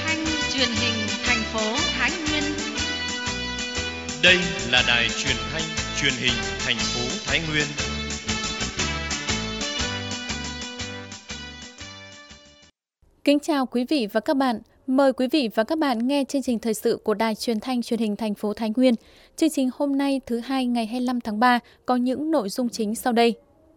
thanh truyền hình thành phố Thái Nguyên. Đây là đài truyền thanh truyền hình thành phố Thái Nguyên. Kính chào quý vị và các bạn. Mời quý vị và các bạn nghe chương trình thời sự của Đài Truyền thanh Truyền hình thành phố Thái Nguyên. Chương trình hôm nay thứ Hai ngày 25 tháng 3 có những nội dung chính sau đây.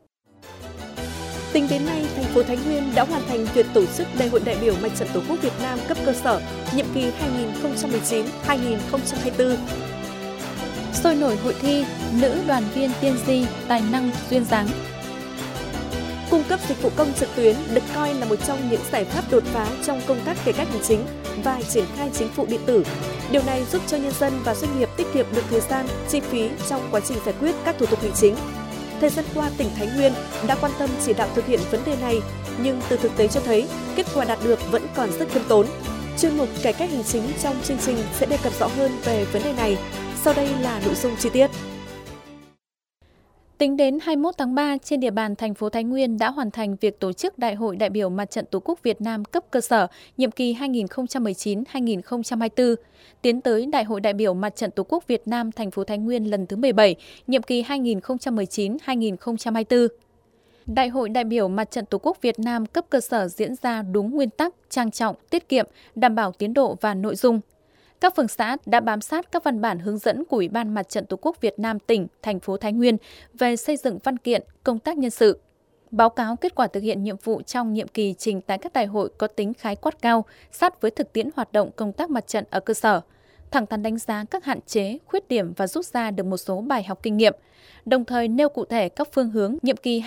Tính đến nay, thành phố Thái Nguyên đã hoàn thành việc tổ chức Đại hội đại biểu Mặt trận Tổ quốc Việt Nam cấp cơ sở nhiệm kỳ 2019-2024. Sôi nổi hội thi Nữ đoàn viên tiên di tài năng duyên dáng. Cung cấp dịch vụ công trực tuyến được coi là một trong những giải pháp đột phá trong công tác cải cách hành chính và triển khai chính phủ điện tử. Điều này giúp cho nhân dân và doanh nghiệp tiết kiệm được thời gian, chi phí trong quá trình giải quyết các thủ tục hành chính. Thời gian qua, tỉnh Thái Nguyên đã quan tâm chỉ đạo thực hiện vấn đề này, nhưng từ thực tế cho thấy kết quả đạt được vẫn còn rất khiêm tốn. Chuyên mục cải cách hành chính trong chương trình sẽ đề cập rõ hơn về vấn đề này. Sau đây là nội dung chi tiết. Tính đến 21 tháng 3, trên địa bàn thành phố Thái Nguyên đã hoàn thành việc tổ chức Đại hội đại biểu Mặt trận Tổ quốc Việt Nam cấp cơ sở nhiệm kỳ 2019-2024, tiến tới Đại hội đại biểu Mặt trận Tổ quốc Việt Nam thành phố Thái Nguyên lần thứ 17, nhiệm kỳ 2019-2024. Đại hội đại biểu Mặt trận Tổ quốc Việt Nam cấp cơ sở diễn ra đúng nguyên tắc, trang trọng, tiết kiệm, đảm bảo tiến độ và nội dung. Các phường xã đã bám sát các văn bản hướng dẫn của Ủy ban Mặt trận Tổ quốc Việt Nam tỉnh, thành phố Thái Nguyên về xây dựng văn kiện, công tác nhân sự. Báo cáo kết quả thực hiện nhiệm vụ trong nhiệm kỳ trình tại các đại hội có tính khái quát cao, sát với thực tiễn hoạt động công tác mặt trận ở cơ sở. Thẳng thắn đánh giá các hạn chế, khuyết điểm và rút ra được một số bài học kinh nghiệm, đồng thời nêu cụ thể các phương hướng nhiệm kỳ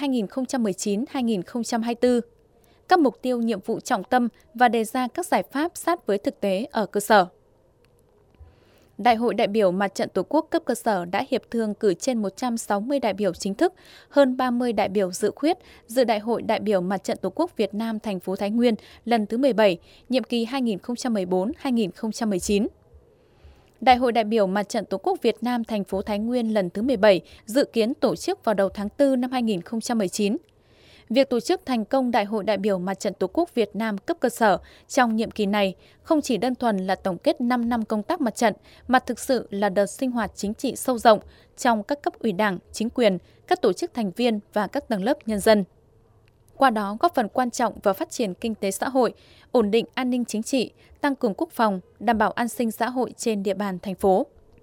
2019-2024, các mục tiêu nhiệm vụ trọng tâm và đề ra các giải pháp sát với thực tế ở cơ sở. Đại hội đại biểu Mặt trận Tổ quốc cấp cơ sở đã hiệp thương cử trên 160 đại biểu chính thức, hơn 30 đại biểu dự khuyết dự Đại hội đại biểu Mặt trận Tổ quốc Việt Nam thành phố Thái Nguyên lần thứ 17, nhiệm kỳ 2014-2019. Đại hội đại biểu Mặt trận Tổ quốc Việt Nam thành phố Thái Nguyên lần thứ 17 dự kiến tổ chức vào đầu tháng 4 năm 2019. Việc tổ chức thành công Đại hội đại biểu Mặt trận Tổ quốc Việt Nam cấp cơ sở trong nhiệm kỳ này không chỉ đơn thuần là tổng kết 5 năm công tác mặt trận, mà thực sự là đợt sinh hoạt chính trị sâu rộng trong các cấp ủy Đảng, chính quyền, các tổ chức thành viên và các tầng lớp nhân dân. Qua đó góp phần quan trọng vào phát triển kinh tế xã hội, ổn định an ninh chính trị, tăng cường quốc phòng, đảm bảo an sinh xã hội trên địa bàn thành phố.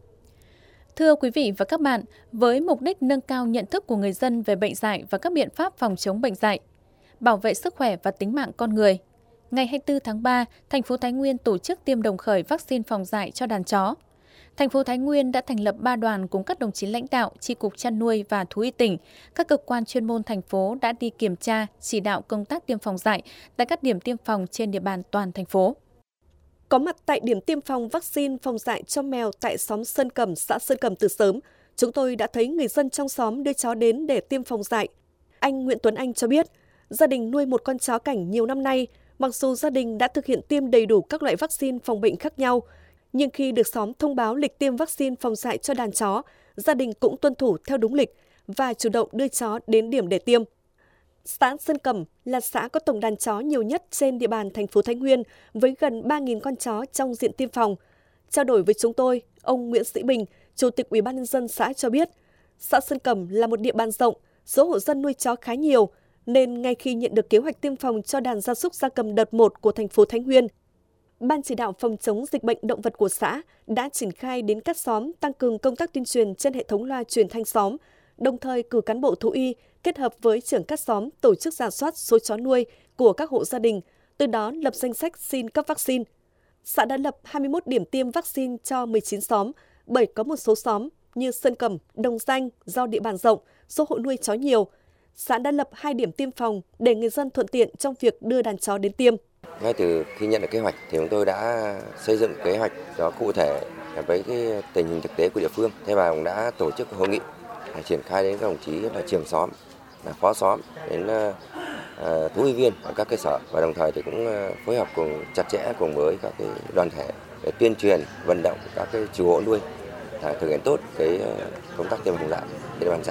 Thưa quý vị và các bạn, với mục đích nâng cao nhận thức của người dân về bệnh dại và các biện pháp phòng chống bệnh dại, bảo vệ sức khỏe và tính mạng con người, ngày 24 tháng 3, thành phố Thái Nguyên tổ chức tiêm đồng khởi vaccine phòng dại cho đàn chó. Thành phố Thái Nguyên đã thành lập 3 đoàn cùng các đồng chí lãnh đạo, chi cục chăn nuôi và thú y tỉnh. Các cơ quan chuyên môn thành phố đã đi kiểm tra, chỉ đạo công tác tiêm phòng dại tại các điểm tiêm phòng trên địa bàn toàn thành phố. Có mặt tại điểm tiêm phòng vaccine phòng dại cho mèo tại xóm Sơn Cẩm, xã Sơn Cẩm từ sớm, chúng tôi đã thấy người dân trong xóm đưa chó đến để tiêm phòng dại. Anh Nguyễn Tuấn Anh cho biết, gia đình nuôi một con chó cảnh nhiều năm nay, mặc dù gia đình đã thực hiện tiêm đầy đủ các loại vaccine phòng bệnh khác nhau, nhưng khi được xóm thông báo lịch tiêm vaccine phòng dại cho đàn chó, gia đình cũng tuân thủ theo đúng lịch và chủ động đưa chó đến điểm để tiêm. Xã Sơn Cẩm là xã có tổng đàn chó nhiều nhất trên địa bàn thành phố Thái Nguyên với gần 3.000 con chó trong diện tiêm phòng. Trao đổi với chúng tôi, ông Nguyễn Sĩ Bình, Chủ tịch Ủy ban nhân dân xã cho biết, xã Sơn Cẩm là một địa bàn rộng, số hộ dân nuôi chó khá nhiều, nên ngay khi nhận được kế hoạch tiêm phòng cho đàn gia súc gia cầm đợt 1 của thành phố Thái Nguyên, Ban chỉ đạo phòng chống dịch bệnh động vật của xã đã triển khai đến các xóm tăng cường công tác tuyên truyền trên hệ thống loa truyền thanh xóm, đồng thời cử cán bộ thú y kết hợp với trưởng các xóm tổ chức rà soát số chó nuôi của các hộ gia đình, từ đó lập danh sách xin cấp vaccine. Xã đã lập 21 điểm tiêm vaccine cho 19 xóm, bởi có một số xóm như Sơn Cẩm, Đồng Danh do địa bàn rộng, số hộ nuôi chó nhiều. Xã đã lập 2 điểm tiêm phòng để người dân thuận tiện trong việc đưa đàn chó đến tiêm. Ngay từ khi nhận được kế hoạch thì chúng tôi đã xây dựng kế hoạch đó cụ thể với cái tình hình thực tế của địa phương. Thế và cũng đã tổ chức hội nghị triển khai đến các đồng chí là trưởng xóm, là phó xóm, đến thú y viên ở các cơ sở, và đồng thời thì cũng phối hợp cùng chặt chẽ cùng với các cái đoàn thể để tuyên truyền vận động các cái chủ hộ nuôi thực hiện tốt cái công tác tiêm phòng dại trên địa bàn xã.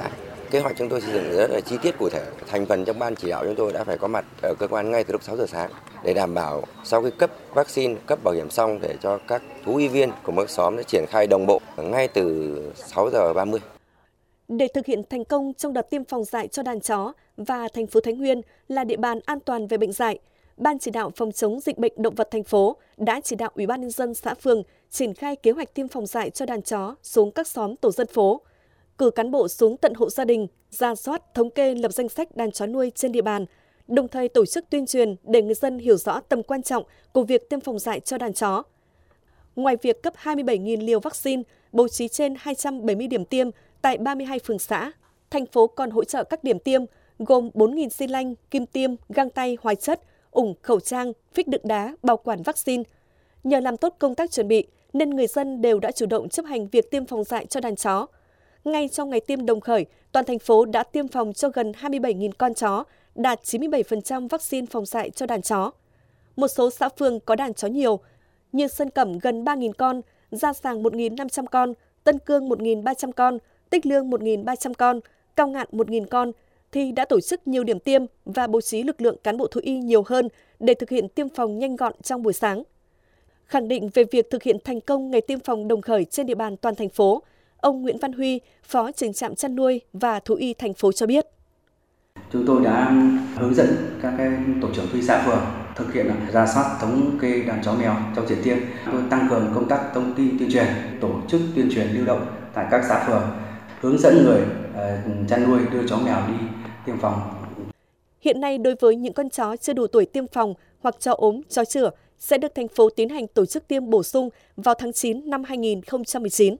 Kế hoạch chúng tôi xây dựng rất là chi tiết cụ thể. Thành phần trong ban chỉ đạo chúng tôi đã phải có mặt ở cơ quan ngay từ lúc 6 giờ sáng để đảm bảo sau khi cấp vaccine, cấp bảo hiểm xong để cho các thú y viên của mỗi xóm để triển khai đồng bộ ngay từ 6 giờ 30. Để thực hiện thành công trong đợt tiêm phòng dại cho đàn chó và thành phố Thái Nguyên là địa bàn an toàn về bệnh dại, Ban chỉ đạo phòng chống dịch bệnh động vật thành phố đã chỉ đạo Ủy ban nhân dân xã phường triển khai kế hoạch tiêm phòng dại cho đàn chó xuống các xóm tổ dân phố, cử cán bộ xuống tận hộ gia đình, rà soát, thống kê lập danh sách đàn chó nuôi trên địa bàn, đồng thời tổ chức tuyên truyền để người dân hiểu rõ tầm quan trọng của việc tiêm phòng dại cho đàn chó. Ngoài việc cấp 27.000 liều vaccine, bố trí trên 270 điểm tiêm tại 32 phường xã, thành phố còn hỗ trợ các điểm tiêm gồm 4.000 xi lanh, kim tiêm, găng tay, hóa chất, ủng, khẩu trang, phích đựng đá, bảo quản vaccine. Nhờ làm tốt công tác chuẩn bị nên người dân đều đã chủ động chấp hành việc tiêm phòng dại cho đàn chó. Ngay trong ngày tiêm đồng khởi, toàn thành phố đã tiêm phòng cho gần 27.000 con chó, đạt 97% vaccine phòng dại cho đàn chó. Một số xã phường có đàn chó nhiều, như Sơn Cẩm gần 3.000 con, Gia Sàng 1.500 con, Tân Cương 1.300 con, Tích Lương 1.300 con, Cao Ngạn 1.000 con, thì đã tổ chức nhiều điểm tiêm và bố trí lực lượng cán bộ thú y nhiều hơn để thực hiện tiêm phòng nhanh gọn trong buổi sáng. Khẳng định về việc thực hiện thành công ngày tiêm phòng đồng khởi trên địa bàn toàn thành phố, ông Nguyễn Văn Huy, Phó Trưởng trạm chăn nuôi và thú y thành phố cho biết. Chúng tôi đã hướng dẫn các tổ trưởng thú y xã phường thực hiện rà soát thống kê đàn chó mèo trong triển tiêm. Tôi tăng cường công tác thông tin tuyên truyền, tổ chức tuyên truyền lưu động tại các xã phường, hướng dẫn người chăn nuôi đưa chó mèo đi tiêm phòng. Hiện nay đối với những con chó chưa đủ tuổi tiêm phòng hoặc chó ốm, chó chửa sẽ được thành phố tiến hành tổ chức tiêm bổ sung vào tháng 9 năm 2019.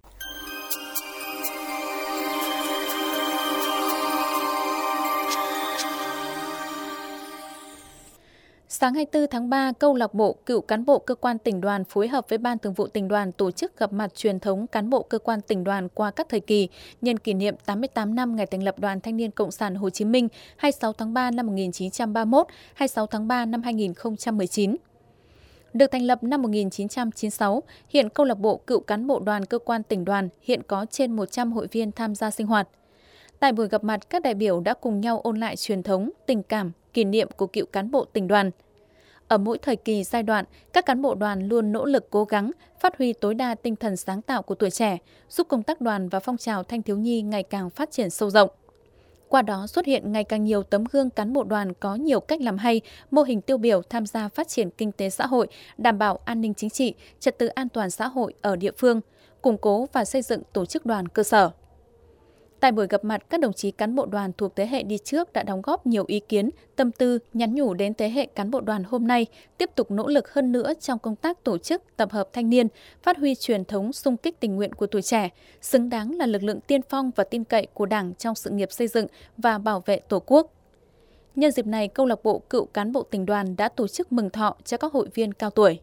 Sáng 24 tháng 3, Câu lạc bộ Cựu cán bộ cơ quan tỉnh đoàn phối hợp với Ban Thường vụ tỉnh đoàn tổ chức gặp mặt truyền thống cán bộ cơ quan tỉnh đoàn qua các thời kỳ nhân kỷ niệm 88 năm ngày thành lập Đoàn Thanh niên Cộng sản Hồ Chí Minh 26 tháng 3 năm 1931, 26 tháng 3 năm 2019. Được thành lập năm 1996, hiện Câu lạc bộ Cựu cán bộ đoàn cơ quan tỉnh đoàn hiện có trên 100 hội viên tham gia sinh hoạt. Tại buổi gặp mặt, các đại biểu đã cùng nhau ôn lại truyền thống, tình cảm, kỷ niệm của cựu cán bộ tỉnh đoàn. Ở mỗi thời kỳ giai đoạn, các cán bộ đoàn luôn nỗ lực cố gắng, phát huy tối đa tinh thần sáng tạo của tuổi trẻ, giúp công tác đoàn và phong trào thanh thiếu nhi ngày càng phát triển sâu rộng. Qua đó xuất hiện ngày càng nhiều tấm gương cán bộ đoàn có nhiều cách làm hay, mô hình tiêu biểu tham gia phát triển kinh tế xã hội, đảm bảo an ninh chính trị, trật tự an toàn xã hội ở địa phương, củng cố và xây dựng tổ chức đoàn cơ sở. Tại buổi gặp mặt, các đồng chí cán bộ đoàn thuộc thế hệ đi trước đã đóng góp nhiều ý kiến, tâm tư, nhắn nhủ đến thế hệ cán bộ đoàn hôm nay, tiếp tục nỗ lực hơn nữa trong công tác tổ chức, tập hợp thanh niên, phát huy truyền thống xung kích tình nguyện của tuổi trẻ, xứng đáng là lực lượng tiên phong và tin cậy của Đảng trong sự nghiệp xây dựng và bảo vệ Tổ quốc. Nhân dịp này, Câu lạc bộ Cựu cán bộ tỉnh đoàn đã tổ chức mừng thọ cho các hội viên cao tuổi.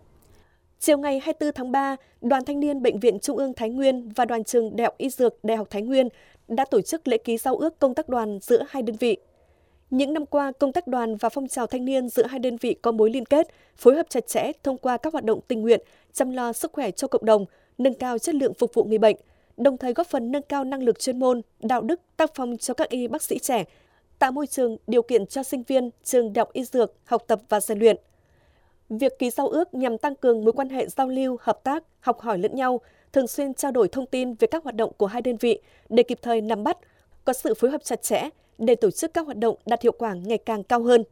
Chiều ngày 24 tháng 3, Đoàn Thanh niên Bệnh viện Trung ương Thái Nguyên và Đoàn trường Đại học Y Dược Đại học Thái Nguyên đã tổ chức lễ ký giao ước công tác đoàn giữa hai đơn vị. Những năm qua, công tác đoàn và phong trào thanh niên giữa hai đơn vị có mối liên kết, phối hợp chặt chẽ thông qua các hoạt động tình nguyện, chăm lo sức khỏe cho cộng đồng, nâng cao chất lượng phục vụ người bệnh, đồng thời góp phần nâng cao năng lực chuyên môn, đạo đức, tác phong cho các y bác sĩ trẻ, tạo môi trường, điều kiện cho sinh viên trường Đại học Y Dược học tập và rèn luyện. Việc ký giao ước nhằm tăng cường mối quan hệ giao lưu, hợp tác, học hỏi lẫn nhau, thường xuyên trao đổi thông tin về các hoạt động của hai đơn vị để kịp thời nắm bắt, có sự phối hợp chặt chẽ để tổ chức các hoạt động đạt hiệu quả ngày càng cao hơn.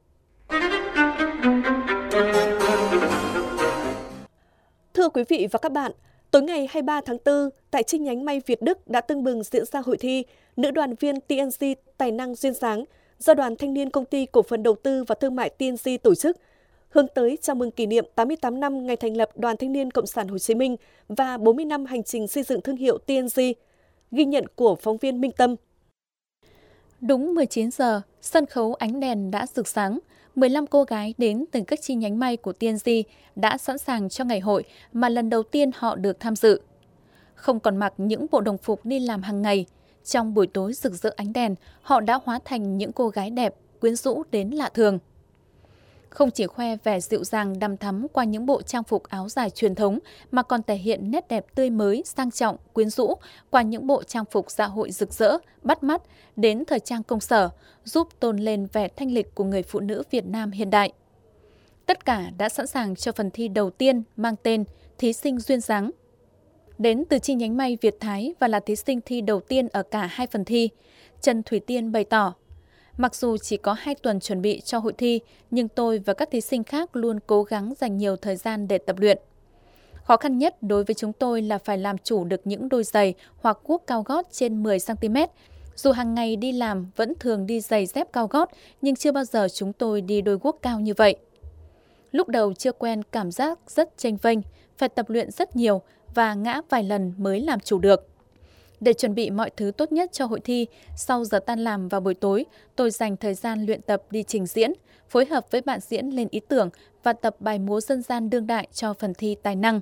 Thưa quý vị và các bạn, tối ngày 23 tháng 4, tại chi nhánh May Việt Đức đã tưng bừng diễn ra hội thi Nữ đoàn viên TNG Tài năng duyên dáng do Đoàn Thanh niên Công ty Cổ phần Đầu tư và Thương mại TNG tổ chức, hướng tới chào mừng kỷ niệm 88 năm ngày thành lập Đoàn Thanh niên Cộng sản Hồ Chí Minh và 40 năm hành trình xây dựng thương hiệu TNG. Ghi nhận của phóng viên Minh Tâm. Đúng 19 giờ, sân khấu ánh đèn đã rực sáng. 15 cô gái đến từ các chi nhánh may của TNG đã sẵn sàng cho ngày hội mà lần đầu tiên họ được tham dự. Không còn mặc những bộ đồng phục đi làm hàng ngày, trong buổi tối rực rỡ ánh đèn, họ đã hóa thành những cô gái đẹp, quyến rũ đến lạ thường. không chỉ khoe vẻ dịu dàng đằm thắm qua những bộ trang phục áo dài truyền thống mà còn thể hiện nét đẹp tươi mới, sang trọng, quyến rũ qua những bộ trang phục dạ hội rực rỡ, bắt mắt đến thời trang công sở, giúp tôn lên vẻ thanh lịch của người phụ nữ Việt Nam hiện đại. Tất cả đã sẵn sàng cho phần thi đầu tiên mang tên Thí sinh duyên dáng. Đến từ chi nhánh may Việt Thái và là thí sinh thi đầu tiên ở cả hai phần thi, Trần Thủy Tiên bày tỏ: mặc dù chỉ có 2 tuần chuẩn bị cho hội thi, nhưng tôi và các thí sinh khác luôn cố gắng dành nhiều thời gian để tập luyện. Khó khăn nhất đối với chúng tôi là phải làm chủ được những đôi giày hoặc guốc cao gót trên 10 cm. Dù hàng ngày đi làm vẫn thường đi giày dép cao gót, nhưng chưa bao giờ chúng tôi đi đôi guốc cao như vậy. Lúc đầu chưa quen cảm giác rất chênh vênh, phải tập luyện rất nhiều và ngã vài lần mới làm chủ được. Để chuẩn bị mọi thứ tốt nhất cho hội thi, sau giờ tan làm vào buổi tối, tôi dành thời gian luyện tập đi trình diễn, phối hợp với bạn diễn lên ý tưởng và tập bài múa dân gian đương đại cho phần thi tài năng.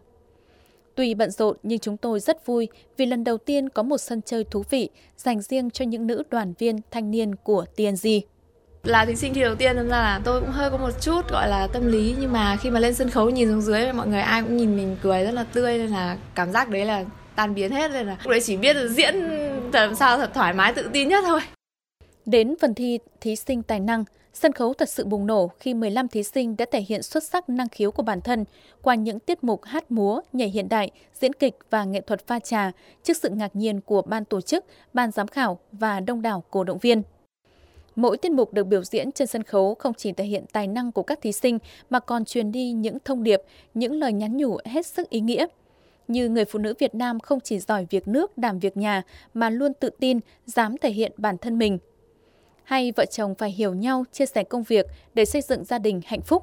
Tuy bận rộn nhưng chúng tôi rất vui vì lần đầu tiên có một sân chơi thú vị dành riêng cho những nữ đoàn viên thanh niên của TNG. Là thí sinh thi đầu tiên, nên là tôi cũng hơi có một chút gọi là tâm lý, nhưng mà khi mà lên sân khấu nhìn xuống dưới mọi người ai cũng nhìn mình cười rất là tươi, nên là cảm giác đấy là tan biến hết, nên là lúc đấy chỉ biết là diễn làm sao thật thoải mái tự tin nhất thôi. Đến phần thi thí sinh tài năng, sân khấu thật sự bùng nổ khi 15 thí sinh đã thể hiện xuất sắc năng khiếu của bản thân qua những tiết mục hát múa, nhảy hiện đại, diễn kịch và nghệ thuật pha trà trước sự ngạc nhiên của ban tổ chức, ban giám khảo và đông đảo cổ động viên. Mỗi tiết mục được biểu diễn trên sân khấu không chỉ thể hiện tài năng của các thí sinh mà còn truyền đi những thông điệp, những lời nhắn nhủ hết sức ý nghĩa. Như người phụ nữ Việt Nam không chỉ giỏi việc nước, đảm việc nhà mà luôn tự tin, dám thể hiện bản thân mình. Hay vợ chồng phải hiểu nhau, chia sẻ công việc để xây dựng gia đình hạnh phúc.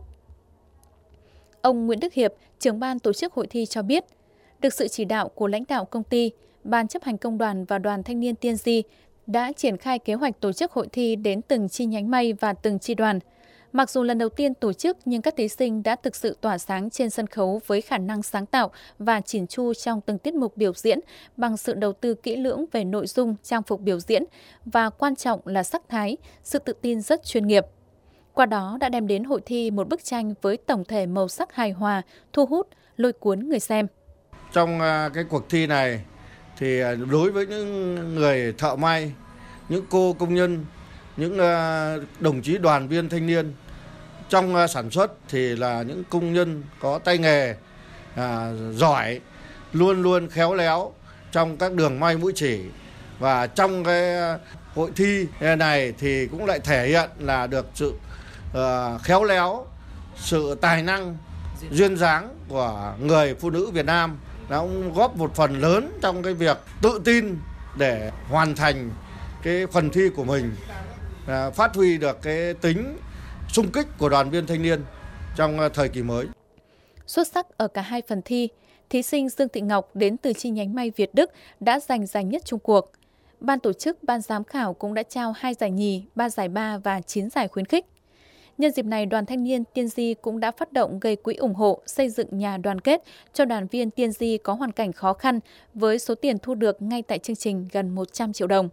Ông Nguyễn Đức Hiệp, trưởng ban tổ chức hội thi cho biết, được sự chỉ đạo của lãnh đạo công ty, ban chấp hành công đoàn và đoàn thanh niên TNG đã triển khai kế hoạch tổ chức hội thi đến từng chi nhánh may và từng chi đoàn. Mặc dù lần đầu tiên tổ chức nhưng các thí sinh đã thực sự tỏa sáng trên sân khấu với khả năng sáng tạo và chỉn chu trong từng tiết mục biểu diễn bằng sự đầu tư kỹ lưỡng về nội dung, trang phục biểu diễn và quan trọng là sắc thái, sự tự tin rất chuyên nghiệp. Qua đó đã đem đến hội thi một bức tranh với tổng thể màu sắc hài hòa, thu hút, lôi cuốn người xem. Trong cái cuộc thi này thì đối với những người thợ may, những cô công nhân, những đồng chí đoàn viên thanh niên trong sản xuất thì là những công nhân có tay nghề giỏi, luôn luôn khéo léo trong các đường may mũi chỉ. Và trong cái hội thi này thì cũng lại thể hiện là được sự khéo léo, sự tài năng, duyên dáng của người phụ nữ Việt Nam. Nó cũng góp một phần lớn trong cái việc tự tin để hoàn thành cái phần thi của mình, phát huy được cái tính xung kích của đoàn viên thanh niên trong thời kỳ mới. Xuất sắc ở cả hai phần thi, thí sinh Dương Thị Ngọc đến từ chi nhánh may Việt Đức đã giành giải nhất chung cuộc. Ban tổ chức, ban giám khảo cũng đã trao 2 giải nhì, 3 giải ba và 9 giải khuyến khích. Nhân dịp này, Đoàn Thanh niên TNG cũng đã phát động gây quỹ ủng hộ xây dựng nhà đoàn kết cho đoàn viên TNG có hoàn cảnh khó khăn với số tiền thu được ngay tại chương trình gần 100 triệu đồng.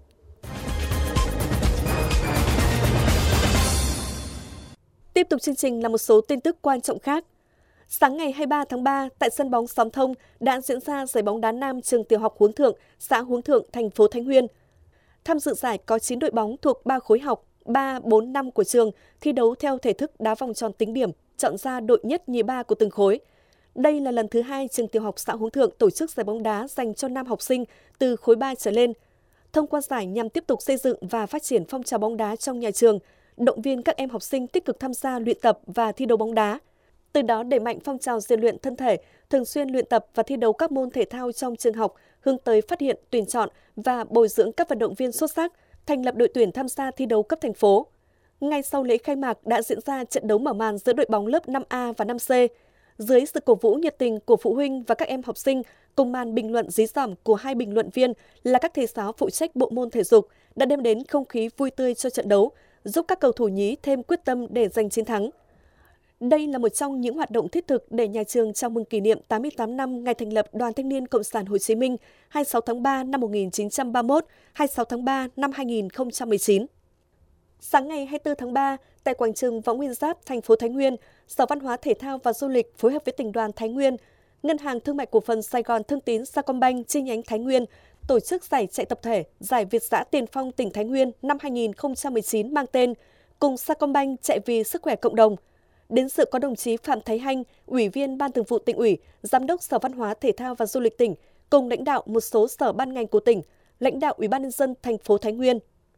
Tiếp tục chương trình là một số tin tức quan trọng khác. Sáng ngày 23 tháng 3, tại sân bóng Xóm Thông đã diễn ra giải bóng đá nam trường tiểu học Hướng Thượng, xã Hướng Thượng, thành phố Thái Nguyên. Tham dự giải có 9 đội bóng thuộc 3 khối học 3, 4, 5 của trường thi đấu theo thể thức đá vòng tròn tính điểm, chọn ra đội nhất, nhì, ba của từng khối. Đây là lần thứ 2 trường tiểu học xã Hướng Thượng tổ chức giải bóng đá dành cho nam học sinh từ khối 3 trở lên. Thông qua giải nhằm tiếp tục xây dựng và phát triển phong trào bóng đá trong nhà trường, động viên các em học sinh tích cực tham gia luyện tập và thi đấu bóng đá. Từ đó đẩy mạnh phong trào rèn luyện thân thể, thường xuyên luyện tập và thi đấu các môn thể thao trong trường học, hướng tới phát hiện, tuyển chọn và bồi dưỡng các vận động viên xuất sắc, thành lập đội tuyển tham gia thi đấu cấp thành phố. Ngay sau lễ khai mạc đã diễn ra trận đấu mở màn giữa đội bóng lớp 5A và 5C. Dưới sự cổ vũ nhiệt tình của phụ huynh và các em học sinh, cùng màn bình luận dí dỏm của 2 bình luận viên là các thầy giáo phụ trách bộ môn thể dục đã đem đến không khí vui tươi cho trận đấu, giúp các cầu thủ nhí thêm quyết tâm để giành chiến thắng. Đây là một trong những hoạt động thiết thực để nhà trường chào mừng kỷ niệm 88 năm ngày thành lập Đoàn Thanh niên Cộng sản Hồ Chí Minh 26 tháng 3 năm 1931, 26 tháng 3 năm 2019. Sáng ngày 24 tháng 3, tại quảng trường Võ Nguyên Giáp, thành phố Thái Nguyên, Sở Văn hóa Thể thao và Du lịch phối hợp với Tỉnh đoàn Thái Nguyên, Ngân hàng Thương mại Cổ phần Sài Gòn Thương tín Sacombank chi nhánh Thái Nguyên tổ chức giải chạy tập thể Giải Việt dã Tiền phong tỉnh Thái Nguyên năm 2019 mang tên Cùng Sacombank chạy vì sức khỏe cộng đồng. Đến dự có đồng chí Phạm Thái Hanh, Ủy viên Ban Thường vụ Tỉnh ủy, Giám đốc Sở Văn hóa Thể thao và Du lịch tỉnh, cùng lãnh đạo một số sở ban ngành của tỉnh, lãnh đạo Ủy ban nhân dân thành phố Thái Nguyên.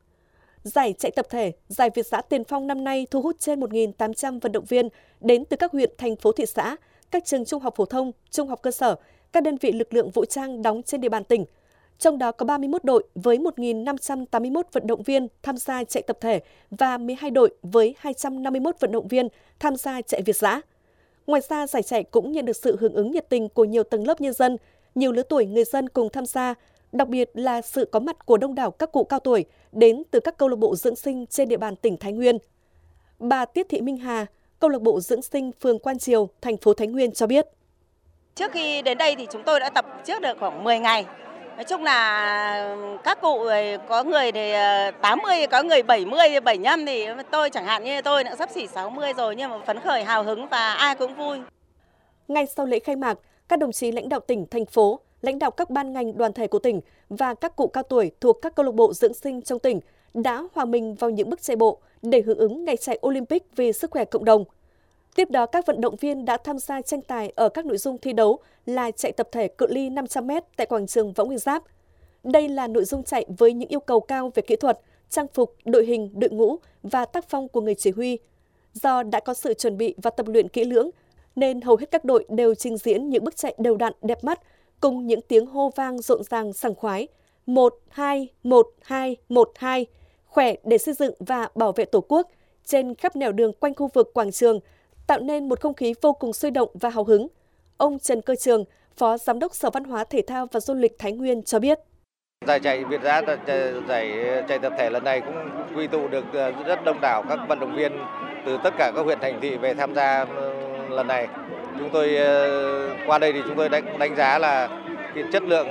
Giải chạy tập thể Giải Việt dã Tiền phong năm nay thu hút trên 1.800 vận động viên đến từ các huyện, thành phố, thị xã, các trường trung học phổ thông, trung học cơ sở, các đơn vị lực lượng vũ trang đóng trên địa bàn tỉnh. Trong đó có 31 đội với 1.581 vận động viên tham gia chạy tập thể và 12 đội với 251 vận động viên tham gia chạy Việt dã. Ngoài ra, giải chạy cũng nhận được sự hưởng ứng nhiệt tình của nhiều tầng lớp nhân dân, nhiều lứa tuổi người dân cùng tham gia, đặc biệt là sự có mặt của đông đảo các cụ cao tuổi đến từ các câu lạc bộ dưỡng sinh trên địa bàn tỉnh Thái Nguyên. Bà Tiết Thị Minh Hà, câu lạc bộ dưỡng sinh phường Quan Triều, thành phố Thái Nguyên cho biết. Trước khi đến đây thì chúng tôi đã tập trước được khoảng 10 ngày. Nói chung là các cụ có người thì 80, có người 70, 75 thì tôi chẳng hạn như tôi đã sắp xỉ 60 rồi nhưng mà phấn khởi hào hứng và ai cũng vui. Ngay sau lễ khai mạc, các đồng chí lãnh đạo tỉnh, thành phố, lãnh đạo các ban ngành đoàn thể của tỉnh và các cụ cao tuổi thuộc các câu lạc bộ dưỡng sinh trong tỉnh đã hòa mình vào những bước chạy bộ để hưởng ứng ngày chạy Olympic vì sức khỏe cộng đồng. Tiếp đó, các vận động viên đã tham gia tranh tài ở các nội dung thi đấu là chạy tập thể cự ly 500m tại quảng trường Võ Nguyên Giáp. Đây là nội dung chạy với những yêu cầu cao về kỹ thuật, trang phục, đội hình, đội ngũ và tác phong của người chỉ huy. Do đã có sự chuẩn bị và tập luyện kỹ lưỡng, nên hầu hết các đội đều trình diễn những bước chạy đều đặn, đẹp mắt, cùng những tiếng hô vang rộn ràng sảng khoái. 1-2, 1-2, 1-2, khỏe để xây dựng và bảo vệ Tổ quốc trên khắp nẻo đường quanh khu vực quảng trường, tạo nên một không khí vô cùng sôi động và hào hứng. Ông Trần Cơ Trường, Phó Giám đốc Sở Văn hóa Thể thao và Du lịch Thái Nguyên cho biết. Giải chạy Việt dã, giải chạy tập thể lần này cũng quy tụ được rất đông đảo các vận động viên từ tất cả các huyện, thành thị về tham gia lần này. Chúng tôi qua đây thì chúng tôi đánh giá là cái chất lượng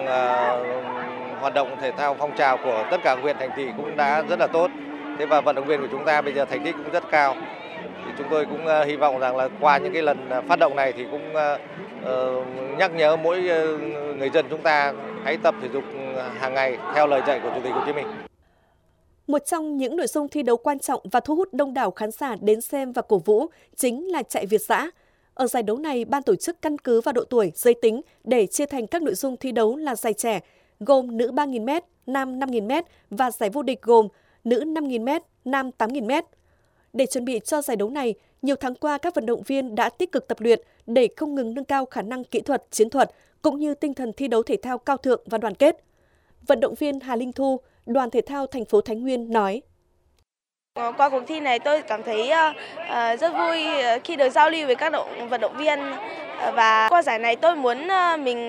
hoạt động thể thao phong trào của tất cả huyện, thành thị cũng đã rất là tốt. Thế và vận động viên của chúng ta bây giờ thành tích cũng rất cao. Thì chúng tôi cũng hy vọng rằng là qua những cái lần phát động này thì cũng nhắc nhớ mỗi người dân chúng ta hãy tập thể dục hàng ngày theo lời dạy của Chủ tịch Hồ Chí Minh. Một trong những nội dung thi đấu quan trọng và thu hút đông đảo khán giả đến xem và cổ vũ chính là chạy Việt dã. Ở giải đấu này, ban tổ chức căn cứ vào độ tuổi, giới tính để chia thành các nội dung thi đấu là giải trẻ, gồm nữ 3.000m, nam 5.000m và giải vô địch gồm nữ 5.000m, nam 8.000m. Để chuẩn bị cho giải đấu này, nhiều tháng qua các vận động viên đã tích cực tập luyện để không ngừng nâng cao khả năng kỹ thuật, chiến thuật cũng như tinh thần thi đấu thể thao cao thượng và đoàn kết. Vận động viên Hà Linh Thu, Đoàn Thể thao thành phố Thái Nguyên nói: Qua cuộc thi này tôi cảm thấy rất vui khi được giao lưu với các vận động viên và qua giải này tôi muốn mình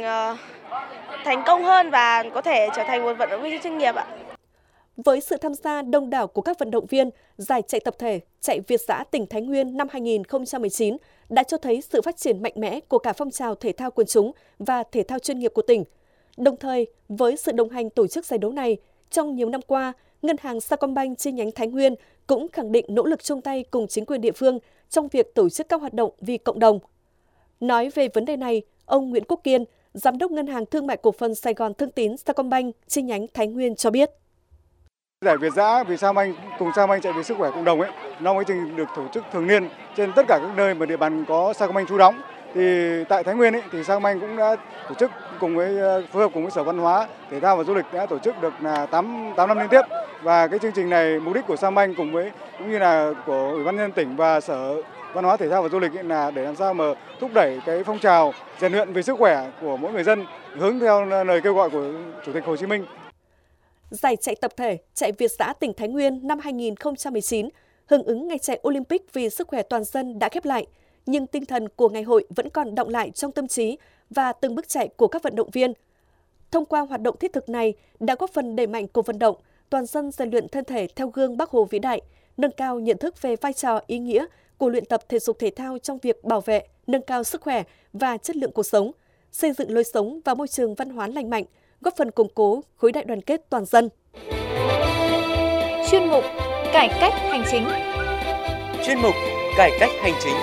thành công hơn và có thể trở thành một vận động viên chuyên nghiệp ạ. Với sự tham gia đông đảo của các vận động viên, giải chạy tập thể chạy Việt dã tỉnh Thái Nguyên năm 2019 đã cho thấy sự phát triển mạnh mẽ của cả phong trào thể thao quần chúng và thể thao chuyên nghiệp của tỉnh. Đồng thời, với sự đồng hành tổ chức giải đấu này, trong nhiều năm qua, Ngân hàng Sacombank chi nhánh Thái Nguyên cũng khẳng định nỗ lực chung tay cùng chính quyền địa phương trong việc tổ chức các hoạt động vì cộng đồng. Nói về vấn đề này, ông Nguyễn Quốc Kiên, Giám đốc Ngân hàng Thương mại Cổ phần Sài Gòn Thương tín Sacombank chi nhánh Thái Nguyên cho biết. Giải Việt dã vì Sacombank cùng Sacombank chạy vì sức khỏe cộng đồng nó mới được tổ chức thường niên trên tất cả các nơi mà địa bàn có Sacombank trú đóng. Thì tại Thái Nguyên thì Sacombank cũng đã tổ chức cùng với phối hợp cùng với Sở Văn hóa Thể thao và Du lịch đã tổ chức được là 8 năm liên tiếp. Và cái chương trình này mục đích của Sacombank cũng như là của Ủy ban nhân dân tỉnh và Sở Văn hóa Thể thao và Du lịch là để làm sao mà thúc đẩy cái phong trào rèn luyện về sức khỏe của mỗi người dân hướng theo lời kêu gọi của Chủ tịch Hồ Chí Minh. Giải chạy tập thể chạy Việt dã tỉnh Thái Nguyên năm 2019 hưởng ứng ngày chạy Olympic vì sức khỏe toàn dân đã khép lại, nhưng tinh thần của ngày hội vẫn còn đọng lại trong tâm trí và từng bước chạy của các vận động viên. Thông qua hoạt động thiết thực này đã góp phần đẩy mạnh cuộc vận động toàn dân rèn luyện thân thể theo gương Bác Hồ vĩ đại, nâng cao nhận thức về vai trò ý nghĩa của luyện tập thể dục thể thao trong việc bảo vệ, nâng cao sức khỏe và chất lượng cuộc sống, xây dựng lối sống và môi trường văn hóa lành mạnh, góp phần củng cố khối đại đoàn kết toàn dân. Chuyên mục Cải cách hành chính. Chuyên mục Cải cách hành chính.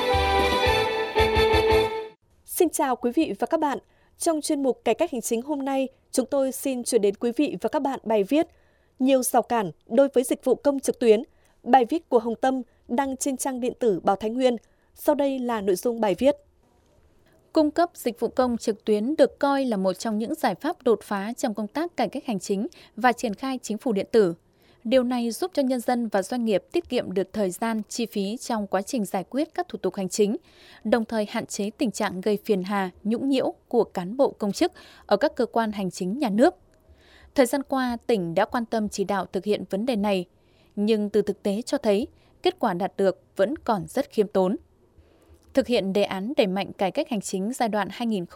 Xin chào quý vị và các bạn. Trong chuyên mục Cải cách hành chính hôm nay, chúng tôi xin chuyển đến quý vị và các bạn bài viết Nhiều rào cản đối với dịch vụ công trực tuyến. Bài viết của Hồng Tâm đăng trên trang điện tử Báo Thái Nguyên. Sau đây là nội dung bài viết. Cung cấp dịch vụ công trực tuyến được coi là một trong những giải pháp đột phá trong công tác cải cách hành chính và triển khai chính phủ điện tử. Điều này giúp cho nhân dân và doanh nghiệp tiết kiệm được thời gian, chi phí trong quá trình giải quyết các thủ tục hành chính, đồng thời hạn chế tình trạng gây phiền hà, nhũng nhiễu của cán bộ công chức ở các cơ quan hành chính nhà nước. Thời gian qua, tỉnh đã quan tâm chỉ đạo thực hiện vấn đề này, nhưng từ thực tế cho thấy, kết quả đạt được vẫn còn rất khiêm tốn. Thực hiện đề án đẩy mạnh cải cách hành chính giai đoạn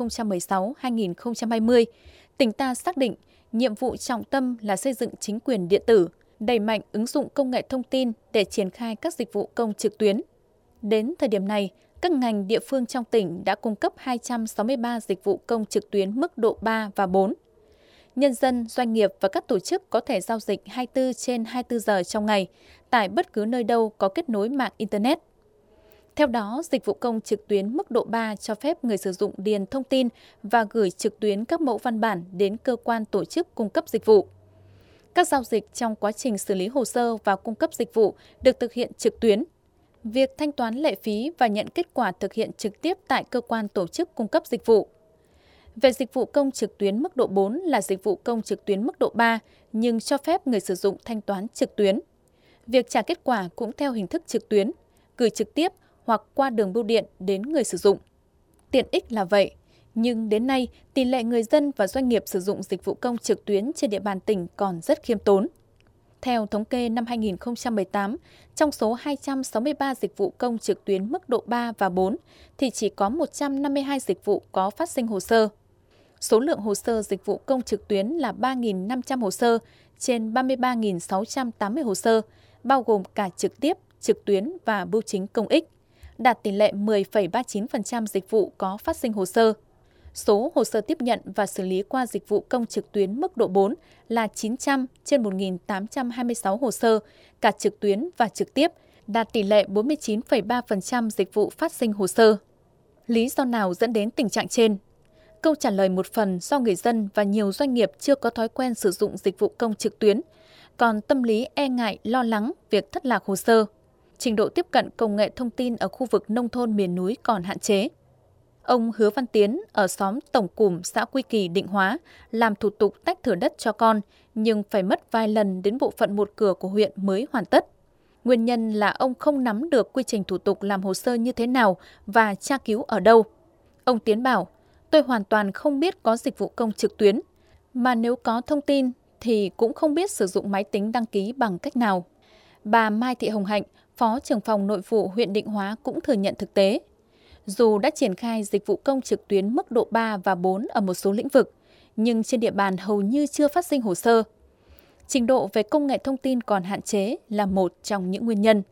2016-2020, tỉnh ta xác định nhiệm vụ trọng tâm là xây dựng chính quyền điện tử, đẩy mạnh ứng dụng công nghệ thông tin để triển khai các dịch vụ công trực tuyến. Đến thời điểm này, các ngành địa phương trong tỉnh đã cung cấp 263 dịch vụ công trực tuyến mức độ 3 và 4. Nhân dân, doanh nghiệp và các tổ chức có thể giao dịch 24/24 giờ trong ngày, tại bất cứ nơi đâu có kết nối mạng Internet. Theo đó, dịch vụ công trực tuyến mức độ 3 cho phép người sử dụng điền thông tin và gửi trực tuyến các mẫu văn bản đến cơ quan tổ chức cung cấp dịch vụ. Các giao dịch trong quá trình xử lý hồ sơ và cung cấp dịch vụ được thực hiện trực tuyến. Việc thanh toán lệ phí và nhận kết quả thực hiện trực tiếp tại cơ quan tổ chức cung cấp dịch vụ. Về dịch vụ công trực tuyến mức độ 4 là dịch vụ công trực tuyến mức độ 3 nhưng cho phép người sử dụng thanh toán trực tuyến. Việc trả kết quả cũng theo hình thức trực tuyến, gửi trực tiếp hoặc qua đường bưu điện đến người sử dụng. Tiện ích là vậy, nhưng đến nay, tỷ lệ người dân và doanh nghiệp sử dụng dịch vụ công trực tuyến trên địa bàn tỉnh còn rất khiêm tốn. Theo thống kê năm 2018, trong số 263 dịch vụ công trực tuyến mức độ 3 và 4 thì chỉ có 152 dịch vụ có phát sinh hồ sơ. Số lượng hồ sơ dịch vụ công trực tuyến là 3.500 hồ sơ trên 33.680 hồ sơ, bao gồm cả trực tiếp, trực tuyến và bưu chính công ích, đạt tỷ lệ 10,39% dịch vụ có phát sinh hồ sơ. Số hồ sơ tiếp nhận và xử lý qua dịch vụ công trực tuyến mức độ 4 là 900 trên 1.826 hồ sơ, cả trực tuyến và trực tiếp, đạt tỷ lệ 49,3% dịch vụ phát sinh hồ sơ. Lý do nào dẫn đến tình trạng trên? Câu trả lời một phần do người dân và nhiều doanh nghiệp chưa có thói quen sử dụng dịch vụ công trực tuyến, còn tâm lý e ngại, lo lắng việc thất lạc hồ sơ. Trình độ tiếp cận công nghệ thông tin ở khu vực nông thôn miền núi còn hạn chế. Ông Hứa Văn Tiến ở xóm Tổng Cùm, xã Quy Kỳ, Định Hóa làm thủ tục tách thửa đất cho con, nhưng phải mất vài lần đến bộ phận một cửa của huyện mới hoàn tất. Nguyên nhân là ông không nắm được quy trình thủ tục làm hồ sơ như thế nào và tra cứu ở đâu. Ông Tiến bảo, tôi hoàn toàn không biết có dịch vụ công trực tuyến, mà nếu có thông tin thì cũng không biết sử dụng máy tính đăng ký bằng cách nào. Bà Mai Thị Hồng Hạnh, Phó trưởng phòng nội vụ huyện Định Hóa cũng thừa nhận thực tế. Dù đã triển khai dịch vụ công trực tuyến mức độ 3 và 4 ở một số lĩnh vực, nhưng trên địa bàn hầu như chưa phát sinh hồ sơ. Trình độ về công nghệ thông tin còn hạn chế là một trong những nguyên nhân.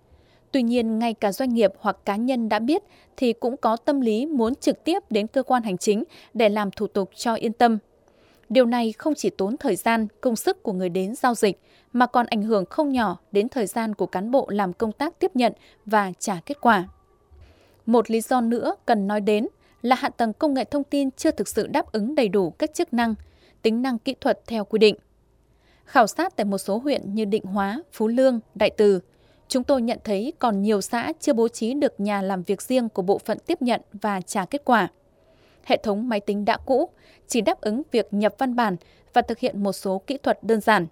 Tuy nhiên, ngay cả doanh nghiệp hoặc cá nhân đã biết thì cũng có tâm lý muốn trực tiếp đến cơ quan hành chính để làm thủ tục cho yên tâm. Điều này không chỉ tốn thời gian, công sức của người đến giao dịch, mà còn ảnh hưởng không nhỏ đến thời gian của cán bộ làm công tác tiếp nhận và trả kết quả. Một lý do nữa cần nói đến là hạ tầng công nghệ thông tin chưa thực sự đáp ứng đầy đủ các chức năng, tính năng kỹ thuật theo quy định. Khảo sát tại một số huyện như Định Hóa, Phú Lương, Đại Từ, chúng tôi nhận thấy còn nhiều xã chưa bố trí được nhà làm việc riêng của bộ phận tiếp nhận và trả kết quả. Hệ thống máy tính đã cũ, chỉ đáp ứng việc nhập văn bản và thực hiện một số kỹ thuật đơn giản.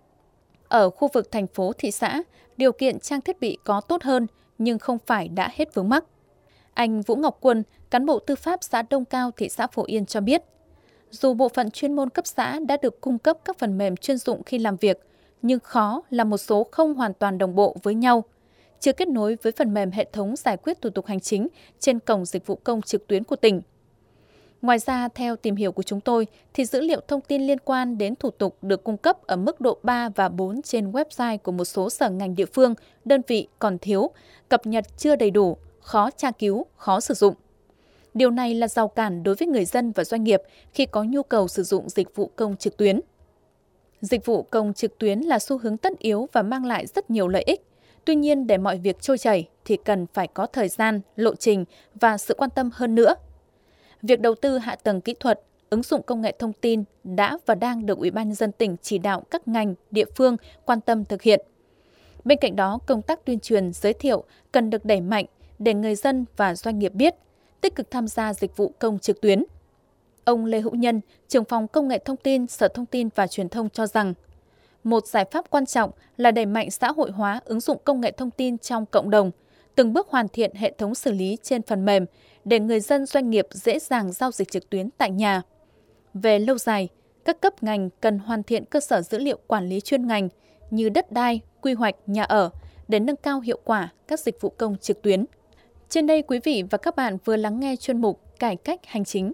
Ở khu vực thành phố, thị xã, điều kiện trang thiết bị có tốt hơn nhưng không phải đã hết vướng mắc. Anh Vũ Ngọc Quân, cán bộ tư pháp xã Đông Cao, thị xã Phổ Yên cho biết, dù bộ phận chuyên môn cấp xã đã được cung cấp các phần mềm chuyên dụng khi làm việc, nhưng khó là một số không hoàn toàn đồng bộ với nhau, chưa kết nối với phần mềm hệ thống giải quyết thủ tục hành chính trên cổng dịch vụ công trực tuyến của tỉnh. Ngoài ra, theo tìm hiểu của chúng tôi, thì dữ liệu thông tin liên quan đến thủ tục được cung cấp ở mức độ 3 và 4 trên website của một số sở ngành địa phương, đơn vị còn thiếu, cập nhật chưa đầy đủ, khó tra cứu, khó sử dụng. Điều này là rào cản đối với người dân và doanh nghiệp khi có nhu cầu sử dụng dịch vụ công trực tuyến. Dịch vụ công trực tuyến là xu hướng tất yếu và mang lại rất nhiều lợi ích. Tuy nhiên, để mọi việc trôi chảy thì cần phải có thời gian, lộ trình và sự quan tâm hơn nữa. Việc đầu tư hạ tầng kỹ thuật, ứng dụng công nghệ thông tin đã và đang được Ủy ban nhân dân tỉnh chỉ đạo các ngành, địa phương quan tâm thực hiện. Bên cạnh đó, công tác tuyên truyền, giới thiệu cần được đẩy mạnh để người dân và doanh nghiệp biết, tích cực tham gia dịch vụ công trực tuyến. Ông Lê Hữu Nhân, trưởng phòng Công nghệ Thông tin, Sở Thông tin và Truyền thông cho rằng, một giải pháp quan trọng là đẩy mạnh xã hội hóa ứng dụng công nghệ thông tin trong cộng đồng, từng bước hoàn thiện hệ thống xử lý trên phần mềm để người dân doanh nghiệp dễ dàng giao dịch trực tuyến tại nhà. Về lâu dài, các cấp ngành cần hoàn thiện cơ sở dữ liệu quản lý chuyên ngành như đất đai, quy hoạch, nhà ở để nâng cao hiệu quả các dịch vụ công trực tuyến. Trên đây, quý vị và các bạn vừa lắng nghe chuyên mục Cải cách hành chính.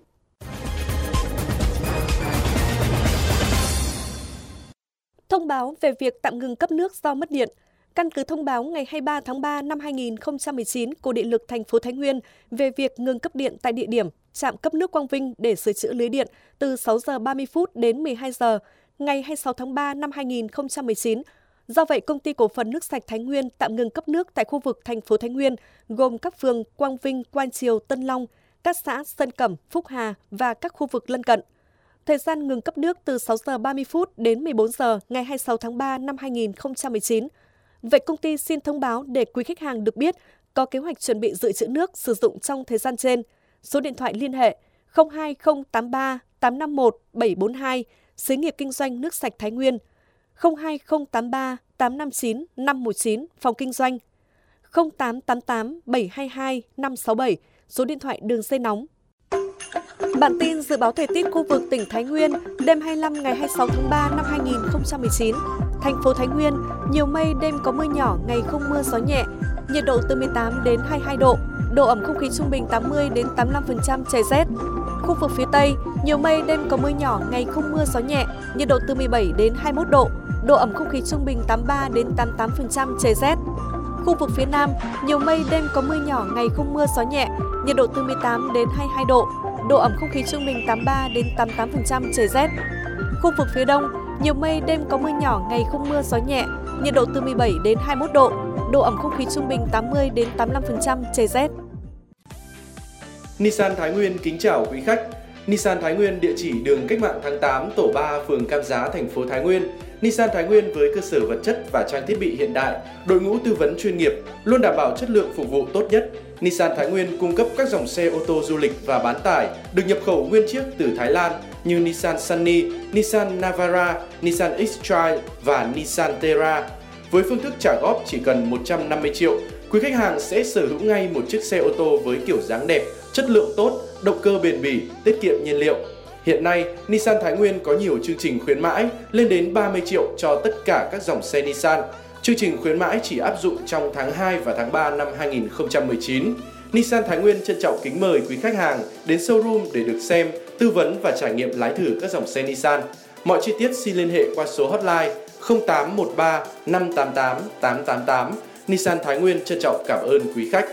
Thông báo về việc tạm ngừng cấp nước do mất điện. Căn cứ thông báo ngày 23 tháng 3 năm 2019 của Điện lực thành phố Thái Nguyên về việc ngừng cấp điện tại địa điểm trạm cấp nước Quang Vinh để sửa chữa lưới điện từ 6 giờ 30 phút đến 12 giờ ngày 26 tháng 3 năm 2019. Do vậy, Công ty Cổ phần Nước sạch Thái Nguyên tạm ngừng cấp nước tại khu vực thành phố Thái Nguyên, gồm các phường Quang Vinh, Quan Triều, Tân Long, các xã Sơn Cẩm, Phúc Hà và các khu vực lân cận. Thời gian ngừng cấp nước từ 6 giờ 30 phút đến 14 giờ ngày 26 tháng 3 năm 2019. Vậy công ty xin thông báo để quý khách hàng được biết có kế hoạch chuẩn bị dự trữ nước sử dụng trong thời gian trên. Số điện thoại liên hệ 02083 851 742, Xí nghiệp kinh doanh nước sạch Thái Nguyên, 02083 859 519, phòng kinh doanh, 0888 722 567, số điện thoại đường dây nóng. Bản tin dự báo thời tiết khu vực tỉnh Thái Nguyên đêm 25 ngày 26 tháng 3 năm 2019. Thành phố Thái Nguyên, nhiều mây, đêm có mưa nhỏ, ngày không mưa, gió nhẹ, nhiệt độ từ 18 đến 22 độ, độ ẩm không khí trung bình 80 đến 85%, trời rét. Khu vực phía Tây, nhiều mây, đêm có mưa nhỏ, ngày không mưa, gió nhẹ, nhiệt độ từ 17 đến 21 độ, độ ẩm không khí trung bình 83 đến 88%, trời rét. Khu vực phía Nam, nhiều mây, đêm có mưa nhỏ, ngày không mưa, gió nhẹ, nhiệt độ từ 18 đến 22 độ, độ ẩm không khí trung bình 83 đến 88%, trời rét. Khu vực phía Đông, nhiều mây, đêm có mưa nhỏ, ngày không mưa, gió nhẹ, nhiệt độ từ 17 đến 21 độ, độ ẩm không khí trung bình 80 đến 85%, trời rét. Nissan Thái Nguyên kính chào quý khách. Nissan Thái Nguyên địa chỉ đường Cách mạng tháng 8, tổ 3, phường Cam Giá, thành phố Thái Nguyên. Nissan Thái Nguyên với cơ sở vật chất và trang thiết bị hiện đại, đội ngũ tư vấn chuyên nghiệp, luôn đảm bảo chất lượng phục vụ tốt nhất. Nissan Thái Nguyên cung cấp các dòng xe ô tô du lịch và bán tải được nhập khẩu nguyên chiếc từ Thái Lan như Nissan Sunny, Nissan Navara, Nissan X-Trail và Nissan Terra. Với phương thức trả góp chỉ cần 150 triệu, quý khách hàng sẽ sở hữu ngay một chiếc xe ô tô với kiểu dáng đẹp, chất lượng tốt, động cơ bền bỉ, tiết kiệm nhiên liệu. Hiện nay, Nissan Thái Nguyên có nhiều chương trình khuyến mãi lên đến 30 triệu cho tất cả các dòng xe Nissan. Chương trình khuyến mãi chỉ áp dụng trong tháng 2 và tháng 3 năm 2019. Nissan Thái Nguyên trân trọng kính mời quý khách hàng đến showroom để được xem, tư vấn và trải nghiệm lái thử các dòng xe Nissan. Mọi chi tiết xin liên hệ qua số hotline 0813 588 888. Nissan Thái Nguyên trân trọng cảm ơn quý khách.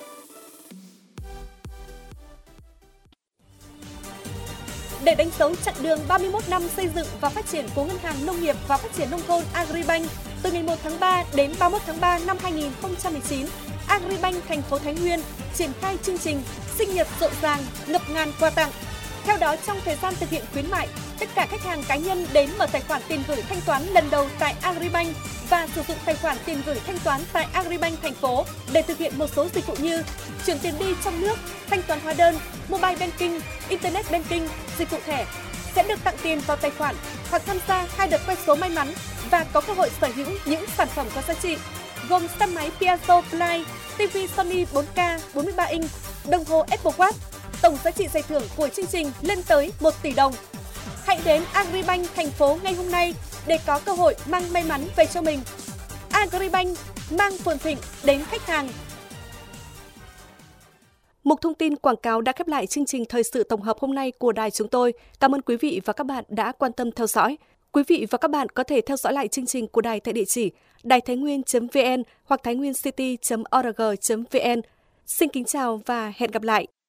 Để đánh dấu chặng đường 31 năm xây dựng và phát triển của Ngân hàng Nông nghiệp và Phát triển Nông thôn Agribank từ ngày 1 tháng 3 đến 31 tháng 3 năm 2019, Agribank thành phố Thái Nguyên triển khai chương trình sinh nhật rộn ràng, ngập ngàn quà tặng. Theo đó, trong thời gian thực hiện khuyến mại, tất cả khách hàng cá nhân đến mở tài khoản tiền gửi thanh toán lần đầu tại Agribank và sử dụng tài khoản tiền gửi thanh toán tại Agribank thành phố để thực hiện một số dịch vụ như chuyển tiền đi trong nước, thanh toán hóa đơn, mobile banking, internet banking, dịch vụ thẻ sẽ được tặng tiền vào tài khoản hoặc tham gia 2 đợt quay số may mắn và có cơ hội sở hữu những sản phẩm có giá trị gồm xe máy Piaggio Fly, TV Sony 4K 43 inch, đồng hồ Apple Watch. Tổng giá trị giải thưởng của chương trình lên tới 1 tỷ đồng. Hãy đến Agribank thành phố ngay hôm nay để có cơ hội mang may mắn về cho mình. Agribank mang phồn thịnh đến khách hàng. Mục thông tin quảng cáo đã khép lại chương trình thời sự tổng hợp hôm nay của đài chúng tôi. Cảm ơn quý vị và các bạn đã quan tâm theo dõi. Quý vị và các bạn có thể theo dõi lại chương trình của đài tại địa chỉ đàitháinguyen.vn hoặc thainguencity.org.vn. Xin kính chào và hẹn gặp lại!